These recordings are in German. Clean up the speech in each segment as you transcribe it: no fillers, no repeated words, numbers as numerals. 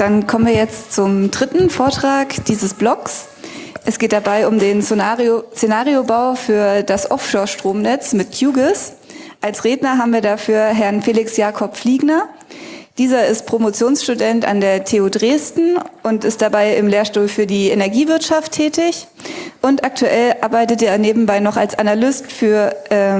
Dann kommen wir jetzt zum dritten Vortrag dieses Blogs. Es geht dabei um den Szenariobau für das Offshore-Stromnetz mit QGIS. Als Redner haben wir dafür Herrn Felix Jakob Fliegner. Dieser ist Promotionsstudent an der TU Dresden und ist dabei im Lehrstuhl für die Energiewirtschaft tätig. Und aktuell arbeitet er nebenbei noch als Analyst für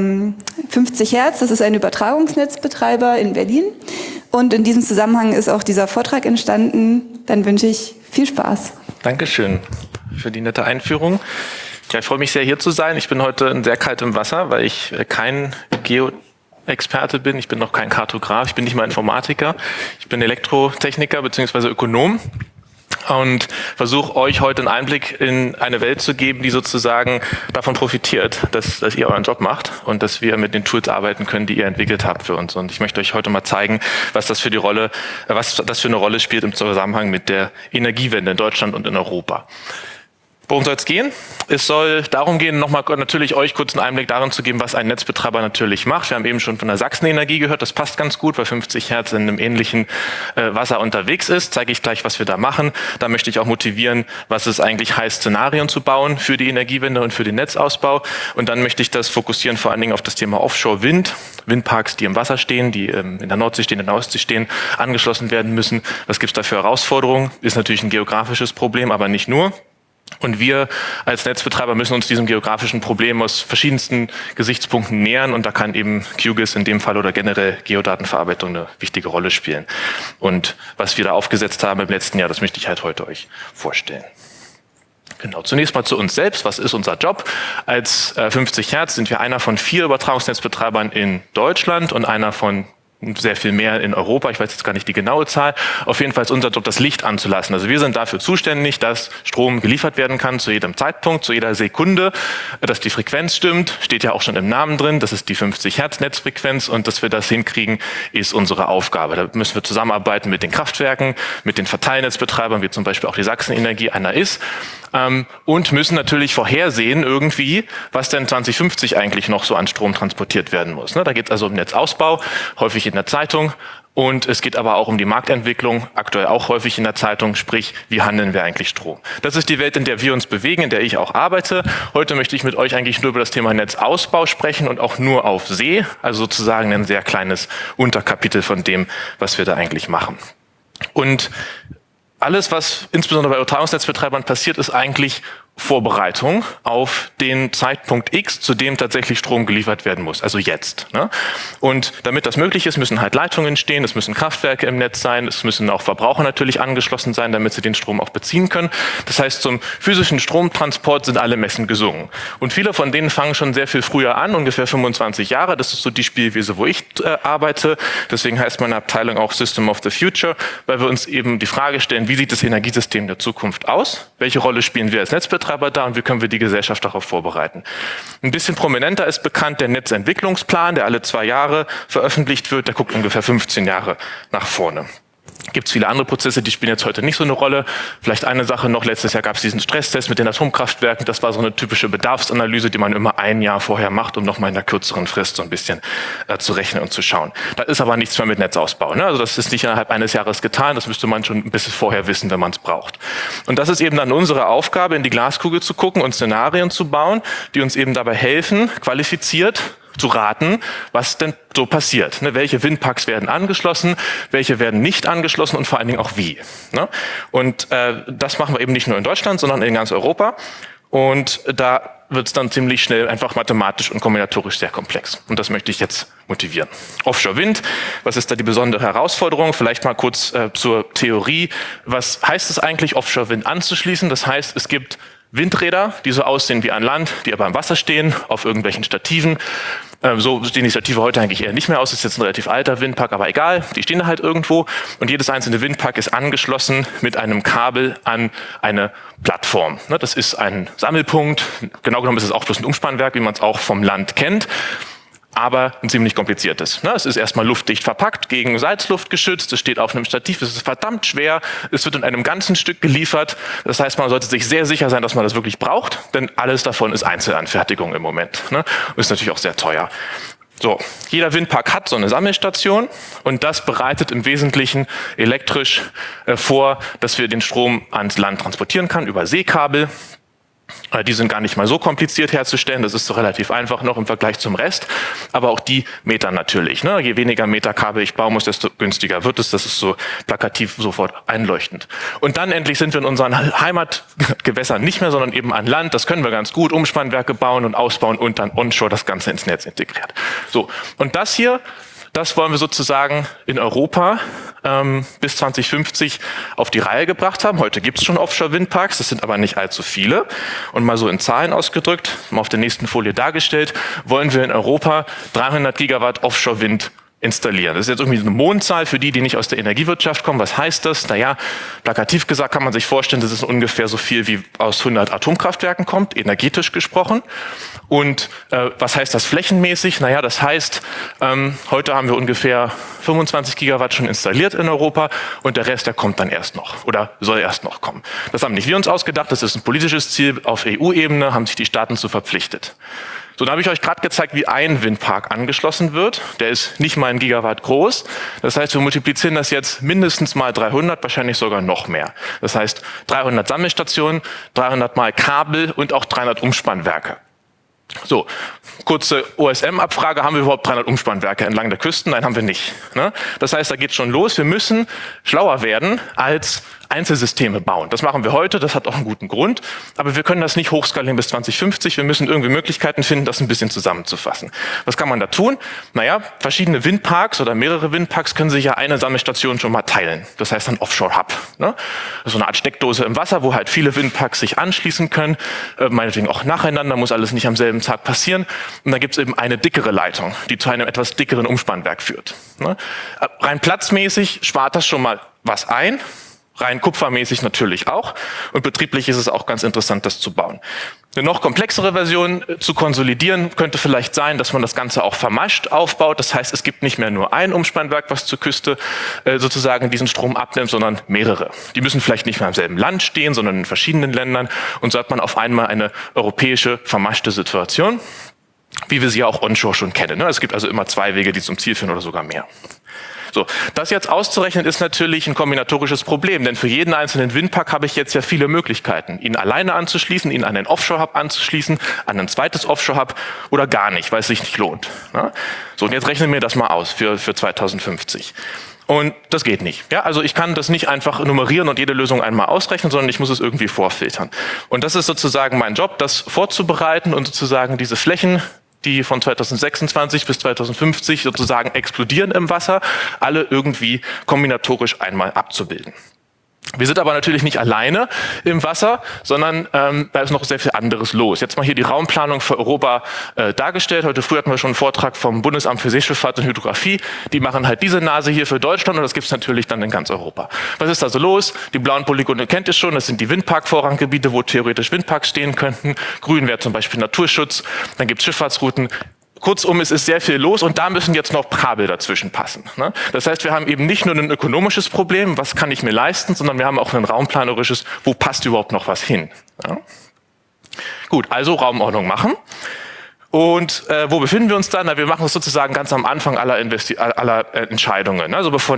50 Hertz. Das ist ein Übertragungsnetzbetreiber in Berlin. Und in diesem Zusammenhang ist auch dieser Vortrag entstanden. Dann wünsche ich viel Spaß. Dankeschön für die nette Einführung. Ja, ich freue mich sehr, hier zu sein. Ich bin heute in sehr kaltem Wasser, weil ich kein Geoexperte bin. Ich bin noch kein Kartograf. Ich bin nicht mal Informatiker. Ich bin Elektrotechniker bzw. Ökonom und versuche euch heute einen Einblick in eine Welt zu geben, die sozusagen davon profitiert, dass ihr euren Job macht und dass wir mit den Tools arbeiten können, die ihr entwickelt habt für uns. Und ich möchte euch heute mal zeigen, was das für eine Rolle spielt im Zusammenhang mit der Energiewende in Deutschland und in Europa. Worum soll es gehen? Es soll darum gehen, nochmal natürlich euch kurz einen Einblick darin zu geben, was ein Netzbetreiber natürlich macht. Wir haben eben schon von der Sachsenenergie gehört, das passt ganz gut, weil 50 Hertz in einem ähnlichen Wasser unterwegs ist. Zeige ich gleich, was wir da machen. Da möchte ich auch motivieren, was es eigentlich heißt, Szenarien zu bauen für die Energiewende und für den Netzausbau. Und dann möchte ich das fokussieren vor allen Dingen auf das Thema Offshore-Wind, Windparks, die im Wasser stehen, die in der Nordsee stehen, in der Ostsee stehen, angeschlossen werden müssen. Was gibt es da für Herausforderungen? Ist natürlich ein geografisches Problem, aber nicht nur. Und wir als Netzbetreiber müssen uns diesem geografischen Problem aus verschiedensten Gesichtspunkten nähern und da kann eben QGIS in dem Fall oder generell Geodatenverarbeitung eine wichtige Rolle spielen. Und was wir da aufgesetzt haben im letzten Jahr, das möchte ich halt heute euch vorstellen. Genau, zunächst mal zu uns selbst. Was ist unser Job? Als 50 Hertz sind wir einer von 4 Übertragungsnetzbetreibern in Deutschland und einer von sehr viel mehr in Europa, ich weiß jetzt gar nicht die genaue Zahl. Auf jeden Fall ist unser Job, das Licht anzulassen. Also wir sind dafür zuständig, dass Strom geliefert werden kann zu jedem Zeitpunkt, zu jeder Sekunde, dass die Frequenz stimmt, steht ja auch schon im Namen drin, das ist die 50 Hertz Netzfrequenz und dass wir das hinkriegen, ist unsere Aufgabe. Da müssen wir zusammenarbeiten mit den Kraftwerken, mit den Verteilnetzbetreibern, wie zum Beispiel auch die Sachsenenergie einer ist, und müssen natürlich vorhersehen irgendwie, was denn 2050 eigentlich noch so an Strom transportiert werden muss. Da geht es also um Netzausbau, häufig in der Zeitung. Und es geht aber auch um die Marktentwicklung, aktuell auch häufig in der Zeitung, sprich, wie handeln wir eigentlich Strom? Das ist die Welt, in der wir uns bewegen, in der ich auch arbeite. Heute möchte ich mit euch eigentlich nur über das Thema Netzausbau sprechen und auch nur auf See, also sozusagen ein sehr kleines Unterkapitel von dem, was wir da eigentlich machen. Und alles, was insbesondere bei Übertragungsnetzbetreibern passiert, ist eigentlich Vorbereitung auf den Zeitpunkt X, zu dem tatsächlich Strom geliefert werden muss, also jetzt. Und damit das möglich ist, müssen halt Leitungen stehen, es müssen Kraftwerke im Netz sein, es müssen auch Verbraucher natürlich angeschlossen sein, damit sie den Strom auch beziehen können. Das heißt, zum physischen Stromtransport sind alle Messen gesungen. Und viele von denen fangen schon sehr viel früher an, ungefähr 25 Jahre. Das ist so die Spielwiese, wo ich arbeite. Deswegen heißt meine Abteilung auch System of the Future, weil wir uns eben die Frage stellen, wie sieht das Energiesystem der Zukunft aus? Welche Rolle spielen wir als Netzbetreiber da und wie können wir die Gesellschaft darauf vorbereiten? Ein bisschen prominenter ist bekannt der Netzentwicklungsplan, der alle 2 Jahre veröffentlicht wird. Der guckt ungefähr 15 Jahre nach vorne. Gibt es viele andere Prozesse, die spielen jetzt heute nicht so eine Rolle. Vielleicht eine Sache noch, letztes Jahr gab es diesen Stresstest mit den Atomkraftwerken. Das war so eine typische Bedarfsanalyse, die man immer 1 Jahr vorher macht, um nochmal in einer kürzeren Frist so ein bisschen zu rechnen und zu schauen. Da ist aber nichts mehr mit Netzausbau. Also das ist nicht innerhalb eines Jahres getan, das müsste man schon ein bisschen vorher wissen, wenn man es braucht. Und das ist eben dann unsere Aufgabe, in die Glaskugel zu gucken und Szenarien zu bauen, die uns eben dabei helfen, qualifiziert zu raten, was denn so passiert. Welche Windparks werden angeschlossen, welche werden nicht angeschlossen und vor allen Dingen auch wie. Und das machen wir eben nicht nur in Deutschland, sondern in ganz Europa. Und da wird es dann ziemlich schnell einfach mathematisch und kombinatorisch sehr komplex. Und das möchte ich jetzt motivieren. Offshore-Wind, was ist da die besondere Herausforderung? Vielleicht mal kurz zur Theorie. Was heißt es eigentlich, Offshore-Wind anzuschließen? Das heißt, es gibt Windräder, die so aussehen wie an Land, die aber im Wasser stehen, auf irgendwelchen Stativen. So sehen die Stative heute eigentlich eher nicht mehr aus. Das ist jetzt ein relativ alter Windpark, aber egal, die stehen da halt irgendwo. Und jedes einzelne Windpark ist angeschlossen mit einem Kabel an eine Plattform. Das ist ein Sammelpunkt. Genau genommen ist es auch bloß ein Umspannwerk, wie man es auch vom Land kennt. Aber ein ziemlich kompliziertes. Es ist erstmal luftdicht verpackt, gegen Salzluft geschützt, es steht auf einem Stativ, es ist verdammt schwer, es wird in einem ganzen Stück geliefert. Das heißt, man sollte sich sehr sicher sein, dass man das wirklich braucht, denn alles davon ist Einzelanfertigung im Moment. Und ist natürlich auch sehr teuer. So, jeder Windpark hat so eine Sammelstation und das bereitet im Wesentlichen elektrisch vor, dass wir den Strom ans Land transportieren können über Seekabel. Die sind gar nicht mal so kompliziert herzustellen, das ist so relativ einfach noch im Vergleich zum Rest, aber auch die Meter natürlich. Ne? Je weniger Meter Kabel ich bauen muss, desto günstiger wird es, das ist so plakativ sofort einleuchtend. Und dann endlich sind wir in unseren Heimatgewässern nicht mehr, sondern eben an Land, das können wir ganz gut, Umspannwerke bauen und ausbauen und dann onshore das Ganze ins Netz integriert. So, und das hier, das wollen wir sozusagen in Europa bis 2050 auf die Reihe gebracht haben. Heute gibt es schon Offshore-Windparks, das sind aber nicht allzu viele. Und mal so in Zahlen ausgedrückt, mal auf der nächsten Folie dargestellt, wollen wir in Europa 300 Gigawatt Offshore-Wind installieren. Das ist jetzt irgendwie eine Mondzahl für die nicht aus der Energiewirtschaft kommen. Was heißt das? Naja, plakativ gesagt kann man sich vorstellen, dass es ungefähr so viel wie aus 100 Atomkraftwerken kommt, energetisch gesprochen. Und was heißt das flächenmäßig? Naja, das heißt, heute haben wir ungefähr 25 Gigawatt schon installiert in Europa und der Rest, der kommt dann erst noch oder soll erst noch kommen. Das haben nicht wir uns ausgedacht, das ist ein politisches Ziel. Auf EU-Ebene haben sich die Staaten zu verpflichtet. So, dann habe ich euch gerade gezeigt, wie ein Windpark angeschlossen wird. Der ist nicht mal 1 Gigawatt groß. Das heißt, wir multiplizieren das jetzt mindestens mal 300, wahrscheinlich sogar noch mehr. Das heißt, 300 Sammelstationen, 300 mal Kabel und auch 300 Umspannwerke. So, kurze OSM-Abfrage, haben wir überhaupt 300 Umspannwerke entlang der Küsten? Nein, haben wir nicht. Ne? Das heißt, da geht's schon los. Wir müssen schlauer werden als Einzelsysteme bauen. Das machen wir heute, das hat auch einen guten Grund, aber wir können das nicht hochskalieren bis 2050. Wir müssen irgendwie Möglichkeiten finden, das ein bisschen zusammenzufassen. Was kann man da tun? Naja, verschiedene Windparks oder mehrere Windparks können sich ja eine Sammelstation schon mal teilen. Das heißt dann Offshore-Hub. Ne? Das ist so eine Art Steckdose im Wasser, wo halt viele Windparks sich anschließen können, meinetwegen auch nacheinander, muss alles nicht am selben Tag passieren. Und da gibt es eben eine dickere Leitung, die zu einem etwas dickeren Umspannwerk führt. Ne? Rein platzmäßig spart das schon mal was ein. Rein kupfermäßig natürlich auch. Und betrieblich ist es auch ganz interessant, das zu bauen. Eine noch komplexere Version zu konsolidieren könnte vielleicht sein, dass man das Ganze auch vermascht aufbaut. Das heißt, es gibt nicht mehr nur ein Umspannwerk, was zur Küste sozusagen diesen Strom abnimmt, sondern mehrere. Die müssen vielleicht nicht mehr im selben Land stehen, sondern in verschiedenen Ländern. Und so hat man auf einmal eine europäische vermaschte Situation, wie wir sie ja auch onshore schon kennen. Es gibt also immer 2 Wege, die zum Ziel führen oder sogar mehr. So, das jetzt auszurechnen ist natürlich ein kombinatorisches Problem, denn für jeden einzelnen Windpark habe ich jetzt ja viele Möglichkeiten, ihn alleine anzuschließen, ihn an den Offshore-Hub anzuschließen, an ein zweites Offshore-Hub oder gar nicht, weil es sich nicht lohnt. So, und jetzt rechnen wir das mal aus für 2050. Und das geht nicht. Ja, also ich kann das nicht einfach nummerieren und jede Lösung einmal ausrechnen, sondern ich muss es irgendwie vorfiltern. Und das ist sozusagen mein Job, das vorzubereiten und sozusagen diese Flächen, die von 2026 bis 2050 sozusagen explodieren im Wasser, alle irgendwie kombinatorisch einmal abzubilden. Wir sind aber natürlich nicht alleine im Wasser, sondern da ist noch sehr viel anderes los. Jetzt mal hier die Raumplanung für Europa dargestellt. Heute früh hatten wir schon einen Vortrag vom Bundesamt für Seeschifffahrt und Hydrographie. Die machen halt diese Nase hier für Deutschland und das gibt's natürlich dann in ganz Europa. Was ist da so los? Die blauen Polygone kennt ihr schon, das sind die Windpark-Vorranggebiete, wo theoretisch Windparks stehen könnten. Grün wäre zum Beispiel Naturschutz, dann gibt's Schifffahrtsrouten. Kurzum, es ist sehr viel los und da müssen jetzt noch Kabel dazwischen passen. Ne? Das heißt, wir haben eben nicht nur ein ökonomisches Problem, was kann ich mir leisten, sondern wir haben auch ein raumplanerisches, wo passt überhaupt noch was hin. Ja? Gut, also Raumordnung machen. Und wo befinden wir uns dann? Na, wir machen es sozusagen ganz am Anfang aller Entscheidungen. Also bevor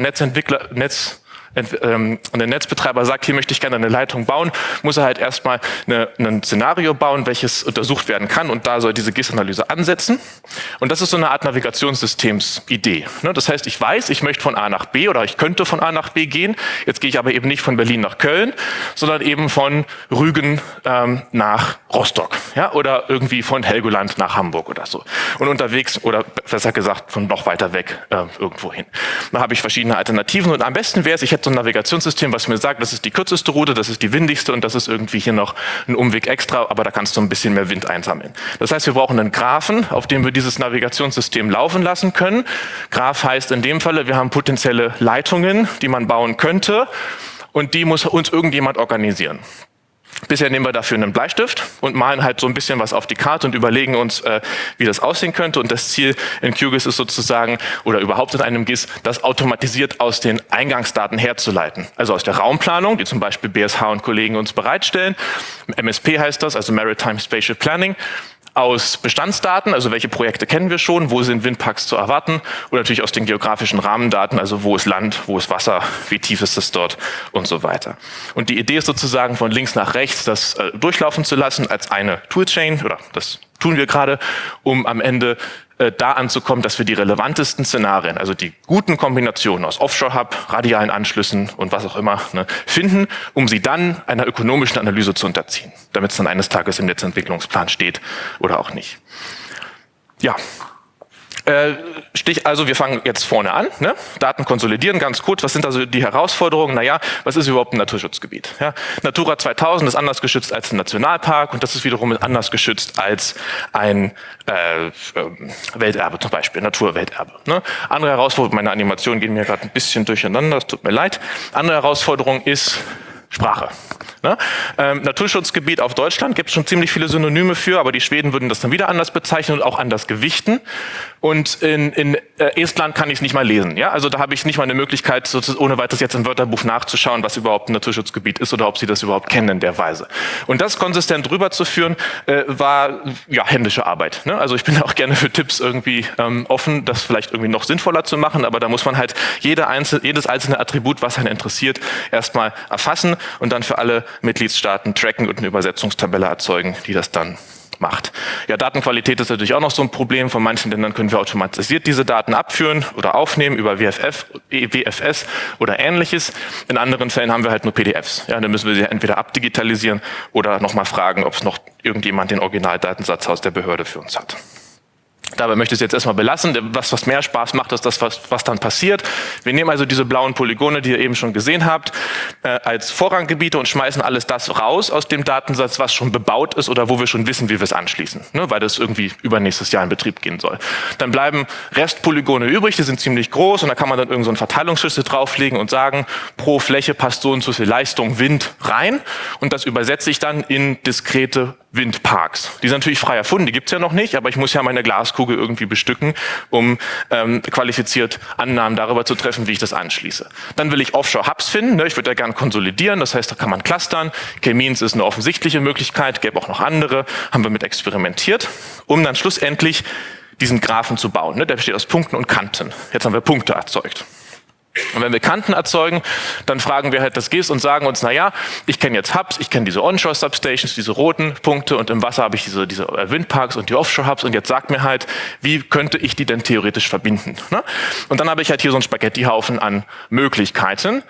ein Netzbetreiber sagt, hier möchte ich gerne eine Leitung bauen, muss er halt erstmal ein Szenario bauen, welches untersucht werden kann und da soll diese GIS-Analyse ansetzen. Und das ist so eine Art Navigationssystemsidee. Das heißt, ich weiß, ich möchte von A nach B oder ich könnte von A nach B gehen. Jetzt gehe ich aber eben nicht von Berlin nach Köln, sondern eben von Rügen nach Rostock, ja, oder irgendwie von Helgoland nach Hamburg oder so. Und unterwegs, oder besser gesagt, von noch weiter weg irgendwo hin. Da habe ich verschiedene Alternativen und am besten wäre es, ich hätte so ein Navigationssystem, was mir sagt, das ist die kürzeste Route, das ist die windigste und das ist irgendwie hier noch ein Umweg extra, aber da kannst du ein bisschen mehr Wind einsammeln. Das heißt, wir brauchen einen Graphen, auf dem wir dieses Navigationssystem laufen lassen können. Graph heißt in dem Falle, wir haben potenzielle Leitungen, die man bauen könnte und die muss uns irgendjemand organisieren. Bisher nehmen wir dafür einen Bleistift und malen halt so ein bisschen was auf die Karte und überlegen uns, wie das aussehen könnte. Und das Ziel in QGIS ist sozusagen, oder überhaupt in einem GIS, das automatisiert aus den Eingangsdaten herzuleiten. Also aus der Raumplanung, die zum Beispiel BSH und Kollegen uns bereitstellen. MSP heißt das, also Maritime Spatial Planning. aus Bestandsdaten, also welche Projekte kennen wir schon, wo sind Windparks zu erwarten, und natürlich aus den geografischen Rahmendaten, also wo ist Land, wo ist Wasser, wie tief ist es dort und so weiter. Und die Idee ist sozusagen von links nach rechts das durchlaufen zu lassen als eine Toolchain, oder das tun wir gerade, um am Ende da anzukommen, dass wir die relevantesten Szenarien, also die guten Kombinationen aus Offshore-Hub, radialen Anschlüssen und was auch immer, finden, um sie dann einer ökonomischen Analyse zu unterziehen, damit es dann eines Tages im Netzentwicklungsplan steht oder auch nicht. Ja. Also wir fangen jetzt vorne an, ne? Daten konsolidieren, ganz kurz. Was sind also die Herausforderungen? Naja, was ist überhaupt ein Naturschutzgebiet? Ja? Natura 2000 ist anders geschützt als ein Nationalpark, und das ist wiederum anders geschützt als ein Welterbe zum Beispiel, Naturwelterbe. Ne? Andere Herausforderung, meine Animationen gehen mir gerade ein bisschen durcheinander, das tut mir leid. Andere Herausforderung ist Sprache. Ne? Naturschutzgebiet auf Deutschland gibt es schon ziemlich viele Synonyme für, aber die Schweden würden das dann wieder anders bezeichnen und auch anders gewichten. Und in Estland kann ich es nicht mal lesen. Ja? Also da habe ich nicht mal eine Möglichkeit, ohne weiteres jetzt im Wörterbuch nachzuschauen, was überhaupt ein Naturschutzgebiet ist oder ob sie das überhaupt kennen in der Weise. Und das konsistent rüberzuführen, war ja händische Arbeit. Ne? Also ich bin auch gerne für Tipps irgendwie offen, das vielleicht irgendwie noch sinnvoller zu machen, aber da muss man halt jedes einzelne Attribut, was einen interessiert, erstmal erfassen und dann für alle Mitgliedstaaten tracken und eine Übersetzungstabelle erzeugen, die das dann macht. Ja, Datenqualität ist natürlich auch noch so ein Problem. Von manchen Ländern können wir automatisiert diese Daten abführen oder aufnehmen über WFS oder Ähnliches. In anderen Fällen haben wir halt nur PDFs. Ja, dann müssen wir sie entweder abdigitalisieren oder nochmal fragen, ob es noch irgendjemand den Originaldatensatz aus der Behörde für uns hat. Dabei möchte ich es jetzt erstmal belassen. Was mehr Spaß macht, ist das, was dann passiert. Wir nehmen also diese blauen Polygone, die ihr eben schon gesehen habt, als Vorranggebiete und schmeißen alles das raus aus dem Datensatz, was schon bebaut ist oder wo wir schon wissen, wie wir es anschließen, ne, weil das irgendwie übernächstes Jahr in Betrieb gehen soll. Dann bleiben Restpolygone übrig, die sind ziemlich groß, und da kann man dann irgend so einen Verteilungsschlüssel drauflegen und sagen, pro Fläche passt so und so viel Leistung Wind rein, und das übersetze ich dann in diskrete Windparks. Die sind natürlich frei erfunden, die gibt's ja noch nicht, aber ich muss ja meine Glaskugel irgendwie bestücken, um qualifiziert Annahmen darüber zu treffen, wie ich das anschließe. Dann will ich Offshore-Hubs finden, ne? Ich würde da gerne konsolidieren, das heißt, da kann man clustern. K-Means ist eine offensichtliche Möglichkeit, gäbe auch noch andere, haben wir mit experimentiert, um dann schlussendlich diesen Graphen zu bauen. Ne? Der besteht aus Punkten und Kanten. Jetzt haben wir Punkte erzeugt. Und wenn wir Kanten erzeugen, dann fragen wir halt das GIS und sagen uns, naja, ich kenne jetzt Hubs, ich kenne diese Onshore-Substations, diese roten Punkte, und im Wasser habe ich diese Windparks und die Offshore-Hubs, und jetzt sagt mir halt, wie könnte ich die denn theoretisch verbinden? Ne? Und dann habe ich halt hier so einen Spaghetti-Haufen an Möglichkeiten,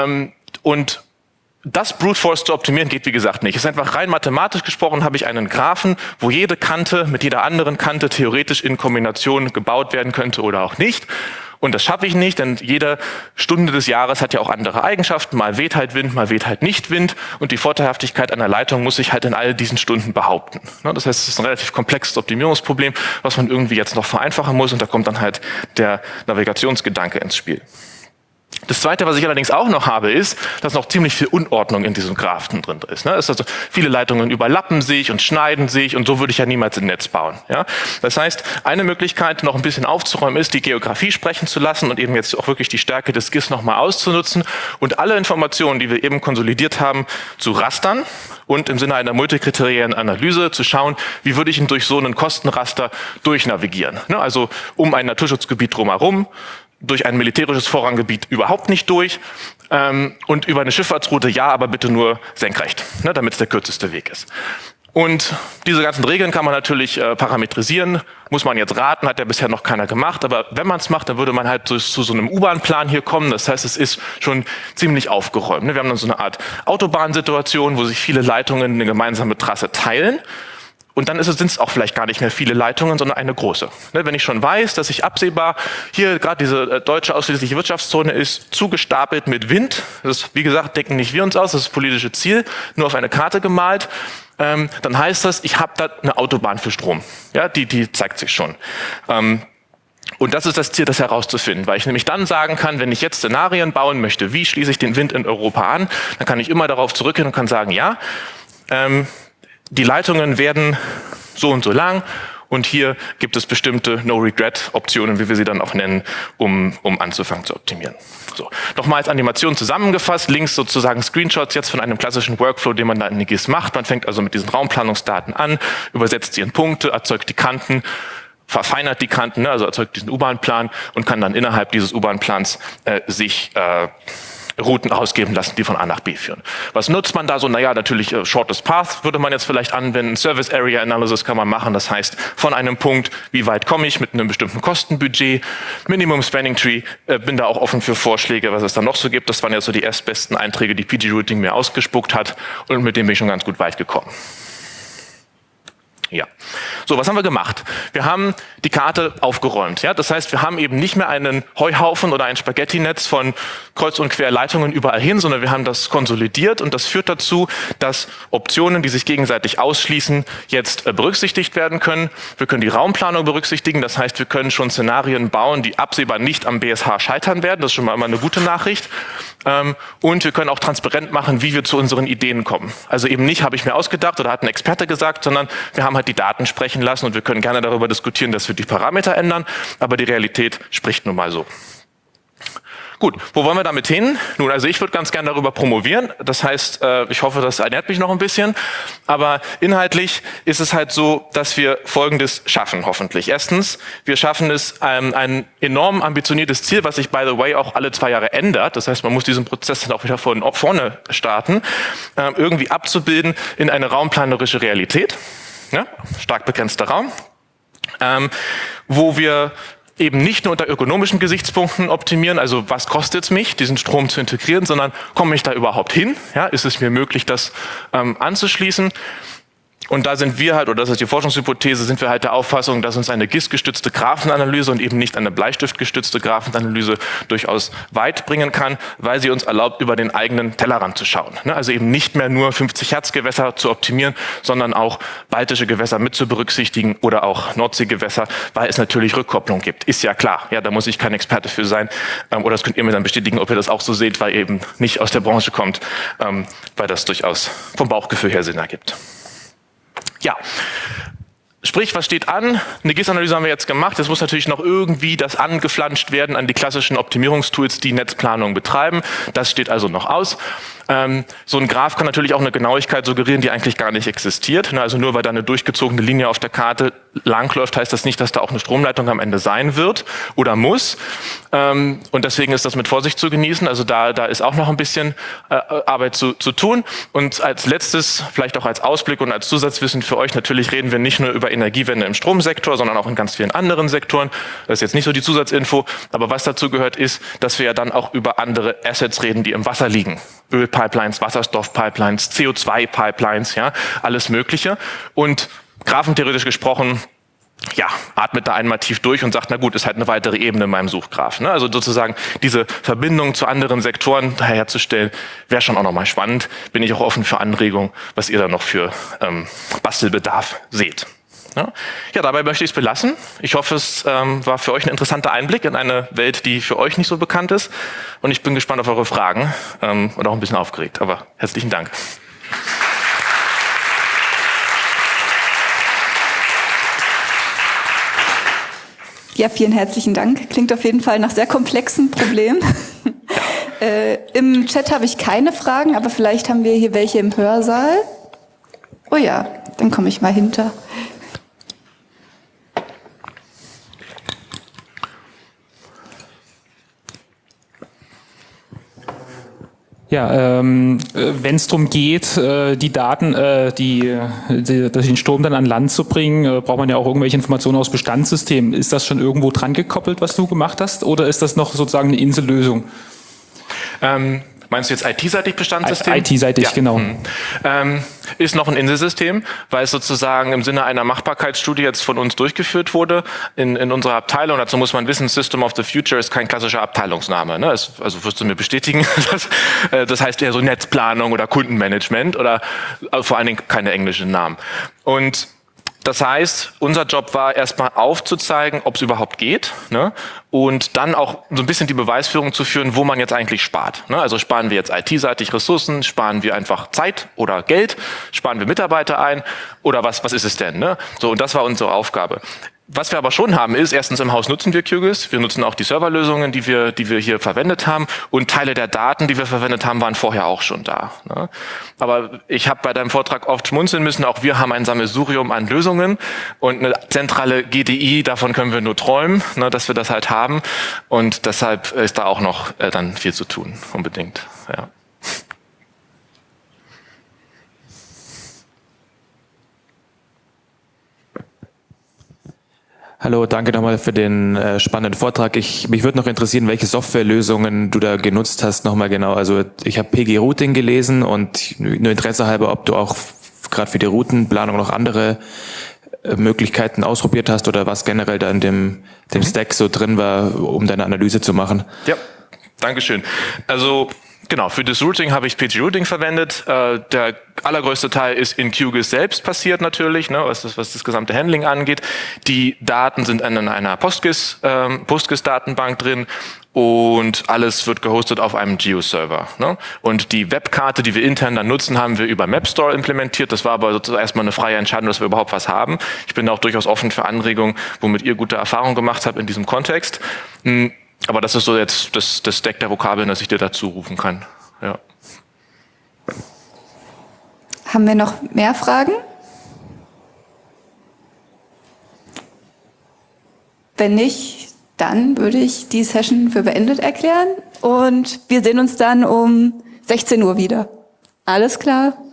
und das Brute Force zu optimieren geht, wie gesagt, nicht. Es ist einfach rein mathematisch gesprochen, habe ich einen Graphen, wo jede Kante mit jeder anderen Kante theoretisch in Kombination gebaut werden könnte oder auch nicht. Und das schaffe ich nicht, denn jede Stunde des Jahres hat ja auch andere Eigenschaften. Mal weht halt Wind, mal weht halt nicht Wind. Und die Vorteilhaftigkeit einer Leitung muss sich halt in all diesen Stunden behaupten. Das heißt, es ist ein relativ komplexes Optimierungsproblem, was man irgendwie jetzt noch vereinfachen muss. Und da kommt dann halt der Navigationsgedanke ins Spiel. Das Zweite, was ich allerdings auch noch habe, ist, dass noch ziemlich viel Unordnung in diesem Graphen drin ist. Es ist also, viele Leitungen überlappen sich und schneiden sich, und so würde ich ja niemals ein Netz bauen. Ja? Das heißt, eine Möglichkeit, noch ein bisschen aufzuräumen, ist, die Geografie sprechen zu lassen und eben jetzt auch wirklich die Stärke des GIS nochmal auszunutzen und alle Informationen, die wir eben konsolidiert haben, zu rastern und im Sinne einer multikriteriellen Analyse zu schauen, wie würde ich durch so einen Kostenraster durchnavigieren. Also um ein Naturschutzgebiet drumherum, durch ein militärisches Vorranggebiet überhaupt nicht durch, und über eine Schifffahrtsroute ja, aber bitte nur senkrecht, ne, damit es der kürzeste Weg ist. Und diese ganzen Regeln kann man natürlich parametrisieren, muss man jetzt raten, hat ja bisher noch keiner gemacht, aber wenn man es macht, dann würde man halt zu so einem U-Bahn-Plan hier kommen, das heißt, es ist schon ziemlich aufgeräumt. Ne? Wir haben dann so eine Art Autobahnsituation, wo sich viele Leitungen eine gemeinsame Trasse teilen. Und dann sind es auch vielleicht gar nicht mehr viele Leitungen, sondern eine große. Wenn ich schon weiß, dass ich absehbar hier gerade diese deutsche ausschließliche Wirtschaftszone ist, zugestapelt mit Wind, das ist, wie gesagt, denken nicht wir uns aus, das ist das politische Ziel, nur auf eine Karte gemalt, dann heißt das, ich habe da eine Autobahn für Strom. Ja, die zeigt sich schon. Und das ist das Ziel, das herauszufinden, weil ich nämlich dann sagen kann, wenn ich jetzt Szenarien bauen möchte, wie schließe ich den Wind in Europa an, dann kann ich immer darauf zurückgehen und kann sagen, ja, die Leitungen werden so und so lang, Und hier gibt es bestimmte No-Regret-Optionen, wie wir sie dann auch nennen, um anzufangen zu optimieren. So, nochmal als Animation zusammengefasst, links sozusagen Screenshots jetzt von einem klassischen Workflow, den man da in eine GIS macht. Man fängt also mit diesen Raumplanungsdaten an, übersetzt sie in Punkte, erzeugt die Kanten, verfeinert die Kanten, also erzeugt diesen U-Bahn-Plan und kann dann innerhalb dieses U-Bahn-Plans sich Routen ausgeben lassen, die von A nach B führen. Was nutzt man da so? Naja, natürlich Shortest Path würde man jetzt vielleicht anwenden. Service Area Analysis kann man machen. Das heißt, von einem Punkt, wie weit komme ich mit einem bestimmten Kostenbudget? Minimum Spanning Tree, bin da auch offen für Vorschläge, was es da noch so gibt. Das waren ja so die erstbesten Einträge, die PG Routing mir ausgespuckt hat. Und mit dem bin ich schon ganz gut weit gekommen. Ja. So, was haben wir gemacht? Wir haben die Karte aufgeräumt. Ja? Das heißt, wir haben eben nicht mehr einen Heuhaufen oder ein Spaghettinetz von Kreuz- und Querleitungen überall hin, sondern wir haben das konsolidiert und das führt dazu, dass Optionen, die sich gegenseitig ausschließen, jetzt berücksichtigt werden können. Wir können die Raumplanung berücksichtigen. Das heißt, wir können schon Szenarien bauen, die absehbar nicht am BSH scheitern werden. Das ist schon mal immer eine gute Nachricht. Und wir können auch transparent machen, wie wir zu unseren Ideen kommen. Also eben nicht, habe ich mir ausgedacht oder hat ein Experte gesagt, sondern wir haben halt die Daten sprechen lassen und wir können gerne darüber diskutieren, dass wir die Parameter ändern, aber die Realität spricht nun mal so. Gut, wo wollen wir damit hin? Nun, also ich würde ganz gerne darüber promovieren. Das heißt, ich hoffe, das ernährt mich noch ein bisschen. Aber inhaltlich ist es halt so, dass wir Folgendes schaffen, hoffentlich. Erstens, wir schaffen es, ein enorm ambitioniertes Ziel, was sich, by the way, auch alle 2 Jahre ändert. Das heißt, man muss diesen Prozess dann auch wieder von vorne starten, irgendwie abzubilden in eine raumplanerische Realität. Ja, stark begrenzter Raum, wo wir eben nicht nur unter ökonomischen Gesichtspunkten optimieren, also was kostet es mich, diesen Strom zu integrieren, sondern komme ich da überhaupt hin? Ja, ist es mir möglich, das anzuschließen? Und da sind wir halt, oder das ist die Forschungshypothese, sind wir halt der Auffassung, dass uns eine GIS-gestützte Graphenanalyse und eben nicht eine Bleistiftgestützte Graphenanalyse durchaus weit bringen kann, weil sie uns erlaubt, über den eigenen Tellerrand zu schauen. Also eben nicht mehr nur 50 Hertz Gewässer zu optimieren, sondern auch baltische Gewässer mit zu berücksichtigen oder auch Nordseegewässer, weil es natürlich Rückkopplung gibt. Ist ja klar. Ja, da muss ich kein Experte für sein. Oder das könnt ihr mir dann bestätigen, ob ihr das auch so seht, weil ihr eben nicht aus der Branche kommt, weil das durchaus vom Bauchgefühl her Sinn ergibt. Ja, sprich, was steht an? Eine GIS-Analyse haben wir jetzt gemacht. Jetzt muss natürlich noch irgendwie das angeflanscht werden an die klassischen Optimierungstools, die Netzplanung betreiben. Das steht also noch aus. So ein Graph kann natürlich auch eine Genauigkeit suggerieren, die eigentlich gar nicht existiert. Also nur weil da eine durchgezogene Linie auf der Karte langläuft, heißt das nicht, dass da auch eine Stromleitung am Ende sein wird oder muss. Und deswegen ist das mit Vorsicht zu genießen. Also da ist auch noch ein bisschen Arbeit zu tun. Und als letztes, vielleicht auch als Ausblick und als Zusatzwissen für euch, natürlich reden wir nicht nur über Energiewende im Stromsektor, sondern auch in ganz vielen anderen Sektoren. Das ist jetzt nicht so die Zusatzinfo, aber was dazu gehört ist, dass wir ja dann auch über andere Assets reden, die im Wasser liegen. Ölpipelines, Wasserstoffpipelines, CO2-Pipelines, ja, alles Mögliche. Und graphentheoretisch gesprochen, ja, atmet da einmal tief durch und sagt, na gut, ist halt eine weitere Ebene in meinem Suchgraph. Ne? Also sozusagen diese Verbindung zu anderen Sektoren herzustellen, wäre schon auch nochmal spannend. Bin ich auch offen für Anregungen, was ihr da noch für Bastelbedarf seht. Ja, dabei möchte ich es belassen. Ich hoffe, es war für euch ein interessanter Einblick in eine Welt, die für euch nicht so bekannt ist. Und ich bin gespannt auf eure Fragen und auch ein bisschen aufgeregt. Aber herzlichen Dank. Ja, vielen herzlichen Dank. Klingt auf jeden Fall nach sehr komplexen Problemen. Im Chat habe ich keine Fragen, aber vielleicht haben wir hier welche im Hörsaal. Oh ja, dann komme ich mal hinter. Ja, wenn es darum geht, die Daten, den Strom dann an Land zu bringen, braucht man ja auch irgendwelche Informationen aus Bestandssystemen. Ist das schon irgendwo dran gekoppelt, was du gemacht hast, oder ist das noch sozusagen eine Insellösung? Meinst du jetzt IT-seitig Bestandssystem? IT-seitig, ja. Genau. Ist noch ein Inselsystem, weil es sozusagen im Sinne einer Machbarkeitsstudie jetzt von uns durchgeführt wurde in unserer Abteilung. Dazu muss man wissen, System of the Future ist kein klassischer Abteilungsname. Ne? Also wirst du mir bestätigen, das heißt eher so Netzplanung oder Kundenmanagement oder vor allen Dingen keine englischen Namen. Und Das heißt, unser Job war erstmal aufzuzeigen, ob es überhaupt geht, ne? Und dann auch so ein bisschen die Beweisführung zu führen, wo man jetzt eigentlich spart. Ne? Also sparen wir jetzt IT-seitig Ressourcen, sparen wir einfach Zeit oder Geld, sparen wir Mitarbeiter ein oder was ist es denn? Ne? So, und das war unsere Aufgabe. Was wir aber schon haben ist, erstens im Haus nutzen wir QGIS, wir nutzen auch die Serverlösungen, die wir hier verwendet haben und Teile der Daten, die wir verwendet haben, waren vorher auch schon da. Ne? Aber ich habe bei deinem Vortrag oft schmunzeln müssen, auch wir haben ein Sammelsurium an Lösungen und eine zentrale GDI, davon können wir nur träumen, ne, dass wir das halt haben und deshalb ist da auch noch dann viel zu tun, unbedingt. Ja. Hallo, danke nochmal für den spannenden Vortrag. Mich würde noch interessieren, welche Softwarelösungen du da genutzt hast, nochmal genau. Also ich habe PG Routing gelesen und nur Interesse halber, ob du auch gerade für die Routenplanung noch andere Möglichkeiten ausprobiert hast oder was generell da in dem Stack so drin war, um deine Analyse zu machen. Ja, Dankeschön. Also genau, für das Routing habe ich PG Routing verwendet. Der allergrößte Teil ist in QGIS selbst passiert natürlich, ne, was das gesamte Handling angeht. Die Daten sind in einer PostGIS-Datenbank drin und alles wird gehostet auf einem Geo-Server. Ne? Und die Webkarte, die wir intern dann nutzen, haben wir über MapStore implementiert. Das war aber sozusagen erstmal eine freie Entscheidung, dass wir überhaupt was haben. Ich bin auch durchaus offen für Anregungen, womit ihr gute Erfahrungen gemacht habt in diesem Kontext. Aber das ist so jetzt das Stack der Vokabeln, das ich dir dazu rufen kann. Ja. Haben wir noch mehr Fragen? Wenn nicht, dann würde ich die Session für beendet erklären und wir sehen uns dann um 16 Uhr wieder. Alles klar?